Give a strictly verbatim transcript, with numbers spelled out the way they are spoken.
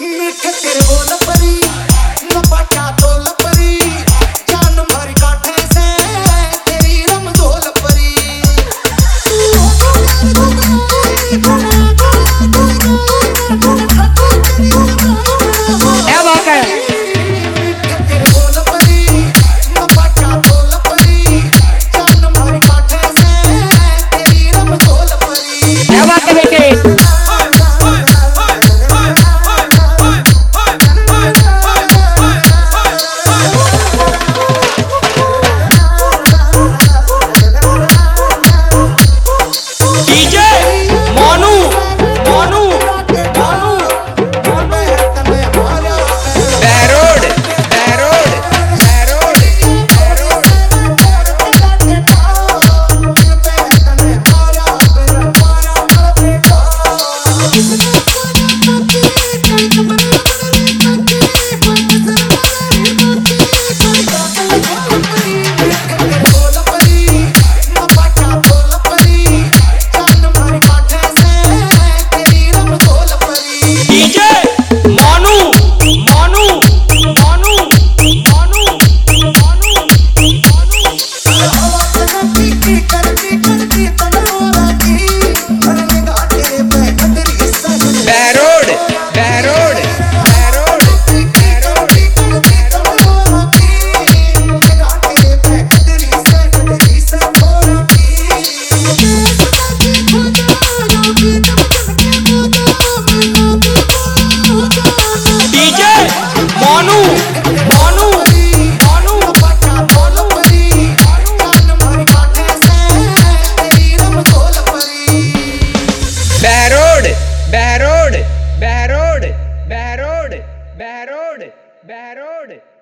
मीठे तेरे बोल परी न पाटा तोल परी जान मारी काटे से तेरी रम धोल परी क्या बात है मीठे तेरे बोल परी न पाटा तोल परी जान मारी काटे से तेरी रम धोल परी। क्या बात है बेटे बहरोड बहरोड बहरोड बहरोड बहरोड बहरोड